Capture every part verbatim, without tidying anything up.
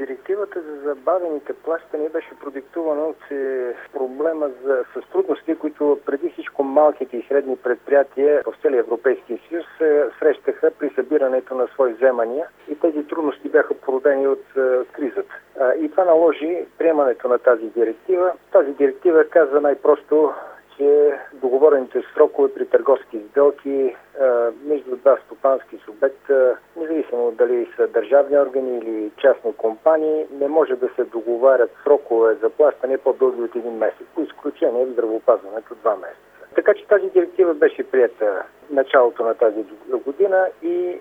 Директивата за забавените плащания беше продиктувана от проблема за, с трудности, които преди всичко малките и средни предприятия в целия Европейския съюз се срещаха при събирането на свои вземания и тези трудности бяха породени от е, кризата. А, и това наложи приемането на тази директива. Тази директива казва най-просто, че договорените срокове при търговски сделки а, между два стопански субекта, независимо дали са държавни органи или частни компании, не може да се договарят срокове за плащане по-дълги от един месец, по изключение в здравеопазването два месеца. Така че тази директива беше приета в началото на тази година и е,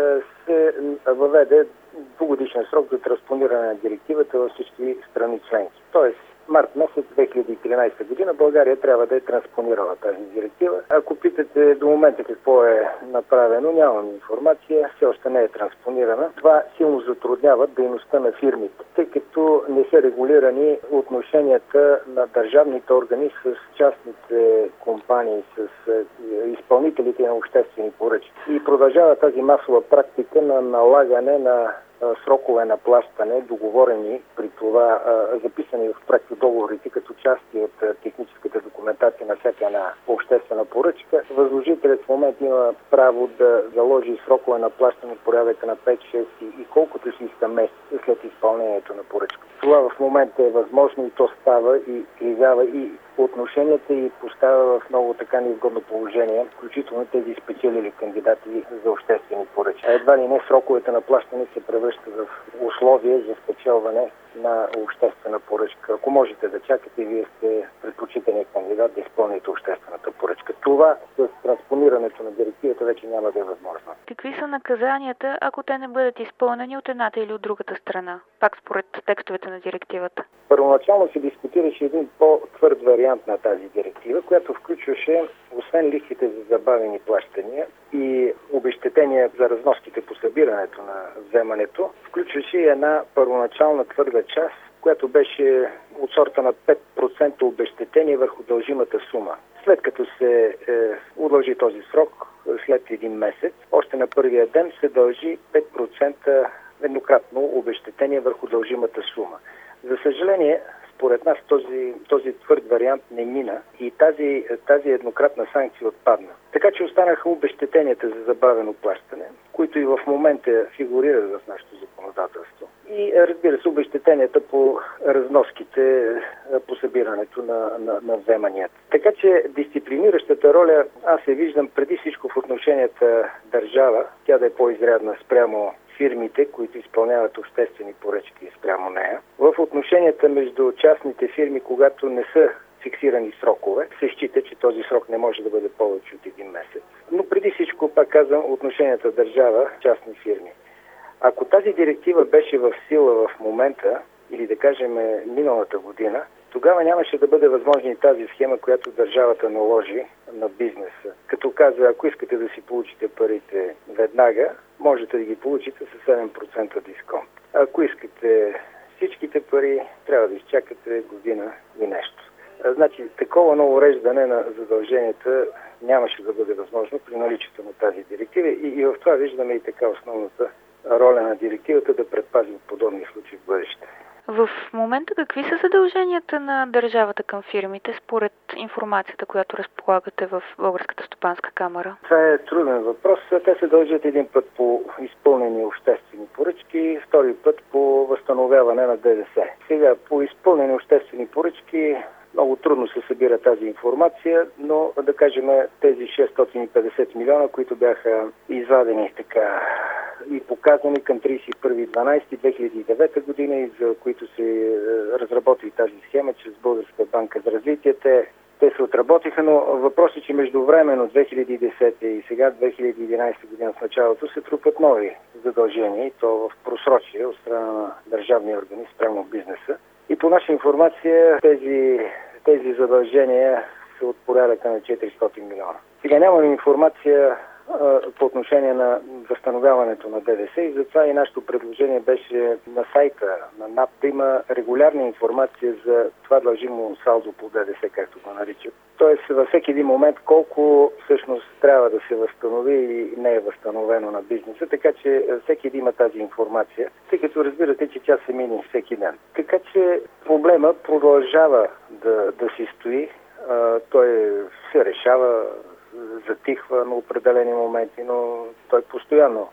се въведе двугодишен срок за транспониране на директивата във всички страни членки. Тоест, март месец две хиляди и тринадесета година България трябва да е транспонирала тази директива. Ако питате до момента какво е направено, нямам информация, все още не е транспонирана. Това силно затруднява дейността на фирмите, тъй като не са регулирани отношенията на държавните органи с частните компании, с изпълнителите на обществени поръчки. И продължава тази масова практика на налагане на срокове на плащане, договорени при това, записани в проектодоговорите като части от техническата документация на всяка една обществена поръчка. Възложителят в момента има право да заложи срокове на плащане в порядъка на пет шест и колкото си иска месеци след изпълнението на поръчка. Това в момента е възможно и то става и кривява и отношенията и поставя в много така неизгодно положение, включително тези спечелили кандидати за обществени поръчки. А едва ли не сроковете на плащане се превръщат в условие за спечелване на обществена поръчка. Ако можете да чакате, вие сте предпочитания кандидат да изпълните обществената поръчка. Това с транспонирането на директивата вече няма да е възможно. Какви са наказанията, ако те не бъдат изпълнени от едната или от другата страна? Пак според текстовете на директивата. Първоначално се дискутираше един по-твърд вариант на тази директива, която включваше, освен лихвите за забавени плащания и обезщетения за разноските по събирането на вземането, включваше и една първоначална твърда част, която беше от сорта на пет процента обезщетение върху дължимата сума. След като се е, удължи този срок, след един месец, още на първия ден се дължи пет процента еднократно обезщетение върху дължимата сума. За съжаление, според нас този, този твърд вариант не мина и тази, тази еднократна санкция отпадна. Така че останаха обезщетенията за забавено плащане, които и в момента фигурират в нашето законодателство. И разбира се, обезщетенията по разноските, по събирането на, на, на вземанията. Така че дисциплиниращата роля аз я виждам преди всичко в отношенията държава, тя да е по-изрядна спрямо фирмите, които изпълняват обществени поръчки спрямо нея. В отношенията между частните фирми, когато не са фиксирани срокове, се счита, че този срок не може да бъде повече от един месец. Но преди всичко, пак казвам, отношенията държава-частни фирми. Ако тази директива беше в сила в момента, или да кажем миналата година, тогава нямаше да бъде възможна и тази схема, която държавата наложи на бизнеса. Като казва, ако искате да си получите парите веднага, можете да ги получите с седем процента дисконт. Ако искате всичките пари, трябва да изчакате година и нещо. Значи, такова ново уреждане на задълженията нямаше да бъде възможно при наличието на тази директива и, и в това виждаме и така основната роля на директивата да предпази от подобни случаи в бъдеще. В момента какви са задълженията на държавата към фирмите според информацията, която разполагате в Българската стопанска камара? Това е труден въпрос. Те се дължат един път по изпълнени обществени поръчки, втори път по възстановяване на ДДС. Сега по изпълнени обществени поръчки много трудно се събира тази информация, но да кажем тези шестстотин и петдесет милиона, които бяха извадени така и показани към тридесет и първи декември две хиляди и девета година и за които се разработи тази схема чрез Българска банка за развитие, те, те се отработиха, но въпросът е, че междувременно две хиляди и десета и сега две хиляди и единадесета година в началото се трупат нови задължения и то в просрочие от страна на държавни органи спрямо бизнеса. И по наша информация тези, тези задължения са от порядъка на четиристотин милиона. Сега нямаме информация по отношение на възстановяването на ДДС и затова и нашето предложение беше на сайта на НАП да има регулярна информация за това дължимо салдо по ДДС, както го наричат. Тоест във всеки един момент колко всъщност трябва да се възстанови и не е възстановено на бизнеса, така че всеки един има тази информация, тъй като разбирате, че тя се мини всеки ден. Така че проблема продължава да, да си стои, а, той се решава, затихва на определени моменти, но той постоянно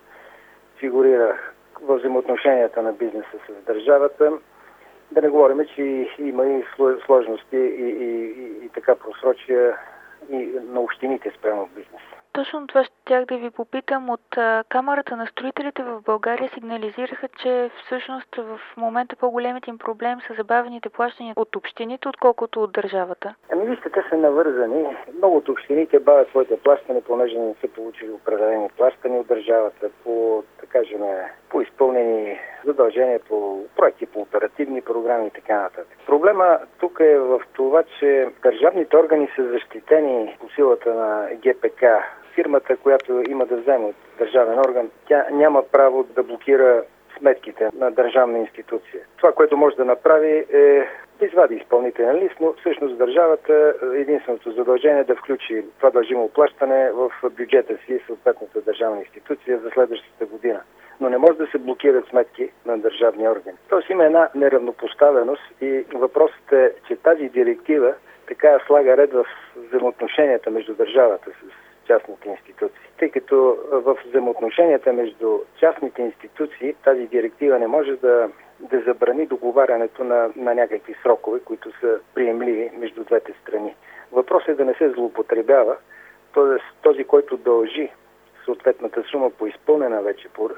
фигурира в взаимоотношенията на бизнеса с държавата. Да не говорим, че има и сложности и, и, и, и така просрочия и на общините спрямо бизнеса. Точно това щях да ви попитам. От а, Камарата на строителите в България сигнализираха, че всъщност в момента по-големите им проблем са забавените плащания от общините, отколкото от държавата. Ами вижте, те са навързани. Много от общините бавят своите плащания, понеже не са получили определени плащания от държавата по, да кажем, по изпълнени задължения, по проекти, по оперативни програми и така нататък. Проблема тук е в това, че държавните органи са защитени по силата на ГПК. Фирмата, която има да вземе от държавен орган, тя няма право да блокира сметките на държавна институция. Това, което може да направи е да извади изпълнителен лист, но всъщност държавата единственото задължение е да включи това дължимо плащане в бюджета си съответната държавна институция за следващата година. Но не може да се блокират сметки на държавни органи. Тоест има една неравнопоставеност и въпросът е, че тази директива така слага ред в взаимоотношенията между държавата с частните институции. Тъй като в взаимоотношенията между частните институции тази директива не може да, да забрани договарянето на, на някакви срокове, които са приемливи между двете страни. Въпросът е да не се злоупотребява, т.е. този, който дължи съответната сума по изпълнена вече по, е,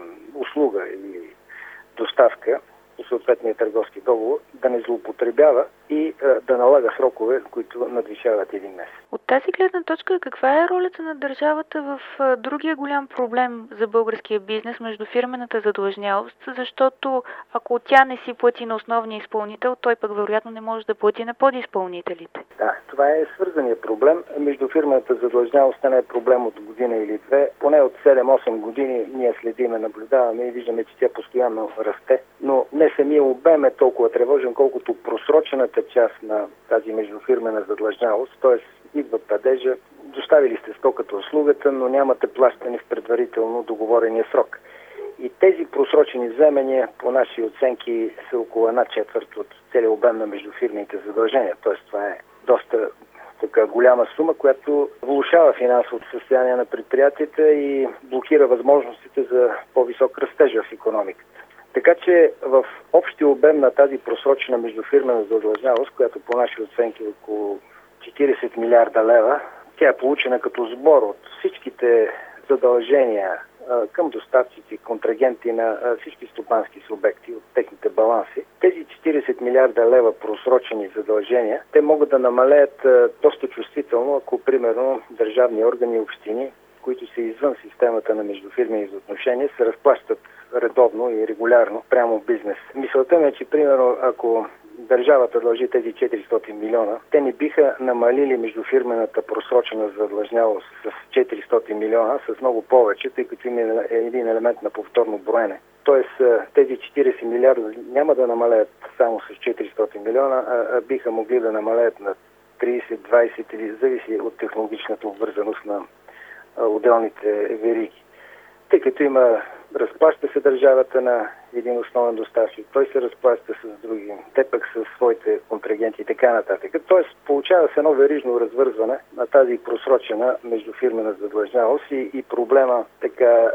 услуга или доставка по съответния търговски договор, да не злоупотребява и е, да налага срокове, които надвишават един месец. От тази гледна точка, каква е ролята на държавата в е, другия голям проблем за българския бизнес между фирмената задлъжнялост, защото ако тя не си плати на основния изпълнител, той пък вероятно не може да плати на подизпълнителите? Да, това е свързания проблем. Между фирмената задлъжнялост не е проблем от година или две. Поне от седем-осем години ние следиме, наблюдаваме и виждаме, че тя постоянно расте. Но не самия обем е толкова тревожен, колкото просрочената част на тази междуфирмена задлъжнялост, т.е. идва падежа, доставили сте стоката услугата, но нямате плащане в предварително договорения срок. И тези просрочени вземания, по наши оценки, са около една четвърт от целия обем на междуфирмените задължения. Т.е. това е доста така голяма сума, която влошава финансовото състояние на предприятията и блокира възможностите за по-висок растеж в икономиката. Така че в общия обем на тази просрочена междуфирмена задлъжнялост, която по наши оценки е около четирийсет милиарда лева, тя е получена като сбор от всичките задължения а, към доставчици, контрагенти на а, всички стопански субекти от техните баланси. Тези четирийсет милиарда лева просрочени задължения, те могат да намалеят а, доста чувствително, ако примерно държавни органи и общини, които са извън системата на междуфирмени отношения, се разплащат редовно и регулярно прямо бизнес. Мисълта ми е, че примерно ако държавата дължи тези четиристотин милиона, те не биха намалили междуфирмената просрочена задлъжнялост с четиристотин милиона, с много повече, тъй като има един елемент на повторно броене. Тоест тези четирийсет милиарда няма да намалеят само с четиристотин милиона, а биха могли да намалеят на трийсет, двайсет или зависи от технологичната обвързаност на отделните вериги. Тъй като има, разплаща се държавата на един основен доставчик, той се разплаща с други, те пък с своите контрагенти и така нататък. Тоест получава се едно верижно развързване на тази просрочена междуфирмена задлъжнялост и, и проблема така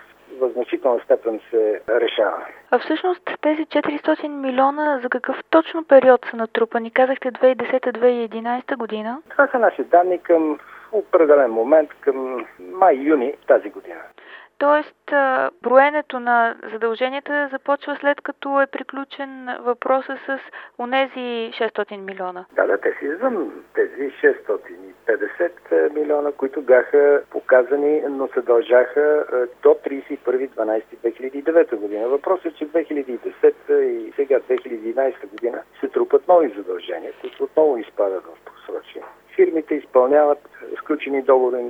в значителна степен се решава. А всъщност тези четиристотин милиона за какъв точно период са натрупани? Казахте две хиляди и десета - две хиляди и единадесета година? Това са наши данни към определен момент, към май-юни тази година. Тоест, броенето на задълженията започва след като е приключен въпроса с онези шестстотин милиона. Да, да, те си извън тези шестстотин и петдесет милиона, които бяха показани, но се дължаха до трийсет и първи декември две хиляди и девета година. Въпросът е, че две хиляди и десета и сега две хиляди и единадесета година се трупат нови задължения, които отново изпадат в просрочие. Фирмите изпълняват сключени договори,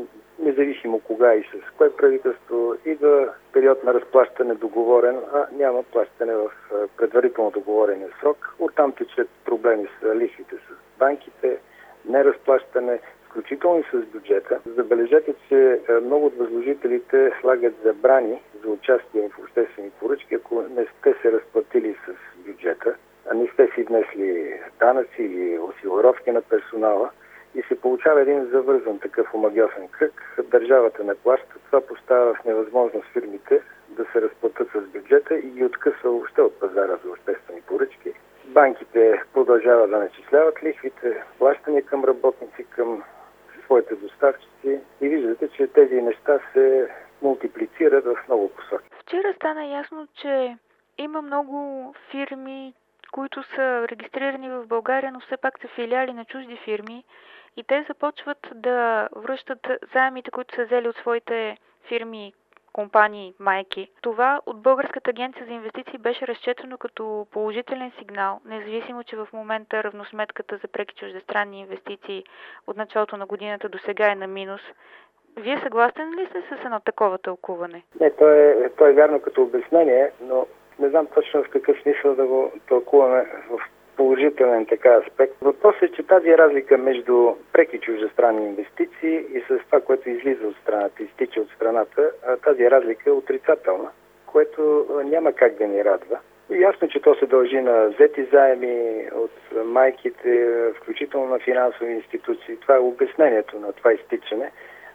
независимо кога и с кое правителство, идва период на разплащане договорен, а няма плащане в предварително договорения срок. Оттам течат проблеми с лихвите с банките, неразплащане, включително и с бюджета. Забележете, че много от възложителите слагат забрани за участие в обществени поръчки, ако не сте се разплатили с бюджета, а не сте си внесли данъци или осигуровки на персонала, и се получава един завързан такъв омагьосан кръг. Държавата не плаща. Това поставя в невъзможност фирмите да се разплатят с бюджета и ги откъсва въобще от пазара за обществени поръчки. Банките продължават да начисляват лихвите, плащания към работници, към своите доставчици и виждате, че тези неща се мултиплицират в много посоки. Вчера стана ясно, че има много фирми, които са регистрирани в България, но все пак са филиали на чужди фирми и те започват да връщат заемите, които са взели от своите фирми, компании, майки. Това от Българската агенция за инвестиции беше разчетено като положителен сигнал, независимо, че в момента равносметката за преки чуждестранни инвестиции от началото на годината до сега е на минус. Вие съгласен ли сте с едно такова тълкуване? Не, то е, то е вярно като обяснение, но не знам точно в какъв смисъл да го тълкуваме в положителен така аспект. Въпросът е, че тази разлика между преки чуждестранни инвестиции и с това, което излиза от страната, изтича от страната, тази разлика е отрицателна, което няма как да ни радва. И ясно, че то се дължи на взети заеми от майките, включително на финансови институции. Това е обяснението на това изтичане.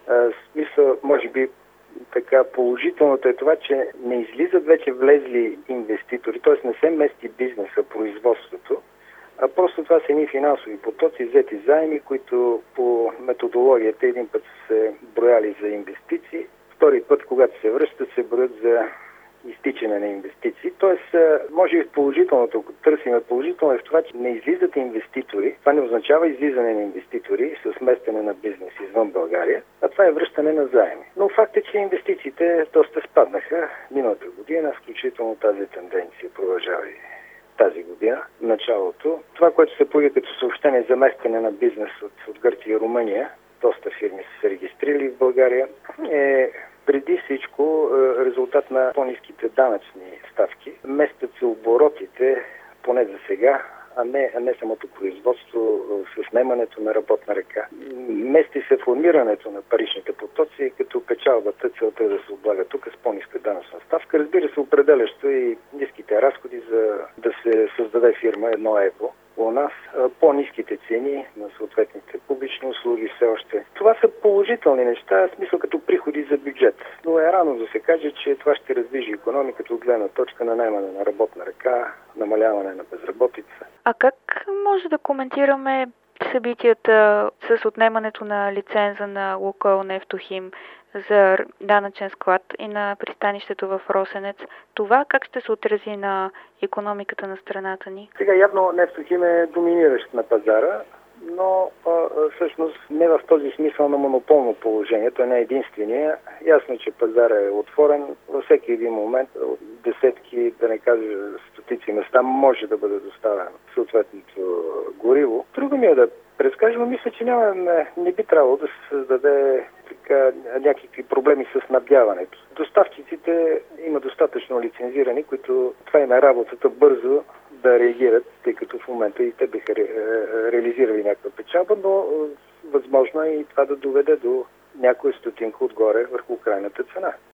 Смисъл, може би, така положителното е това, че не излизат вече влезли инвеститори, т.е. не се мести бизнеса, производството, а просто това са едни финансови потоци, взети заеми, които по методологията един път са се брояли за инвестиции, втори път, когато се връщат, се броят за изтичане на инвестиции. Тоест, може и положителното, ако търсим положително е в това, че не излизат инвеститори. Това не означава излизане на инвеститори с местене на бизнес извън България, а това е връщане на заеми. Но факт е, че инвестициите доста спаднаха миналата година, включително тази тенденция продължава и тази година, началото. Това, което се появи като съобщение за местене на бизнес от, от Гърция и Румъния, доста фирми са се регистрирали в България, е преди всичко резултат на по-ниските данъчни ставки. Местят се оборотите, поне за сега, а не, а не самото производство с наемането на работна ръка. Мести се формирането на паричните потоци, като печалбата целта е да се облага тук с по-ниска данъчна ставка. Разбира се, определящо и ниските разходи за да се създаде фирма едно евро. У нас по-ниските цени на съответните публични услуги все още. Това са положителни неща, в смисъл като приходи за бюджет. Но е рано да се каже, че това ще раздвижи икономиката от гледна точка на наемане на работна ръка, намаляване на безработица. А как може да коментираме събитията с отнемането на лиценза на Лукойл Нефтохим за данъчен склад и на пристанището в Росенец? Това как ще се отрази на икономиката на страната ни? Сега явно Нефтохим е доминиращ на пазара, но а, всъщност не в този смисъл на монополно положение. Той не е единствения. Ясно, че пазара е отворен. Във всеки един момент десетки, да не кажа стотици места, може да бъде доставено съответното гориво. Трудно ми е да предскажа, но мисля, че няма, не, не би трябвало да се създаде така, някакви проблеми с снабдяването. Доставчиците има достатъчно лицензирани, които това им е работата бързо да реагират, тъй като в момента и те биха ре, реализирали някаква печалба, но възможно е и това да доведе до някоя стотинка отгоре върху крайната цена.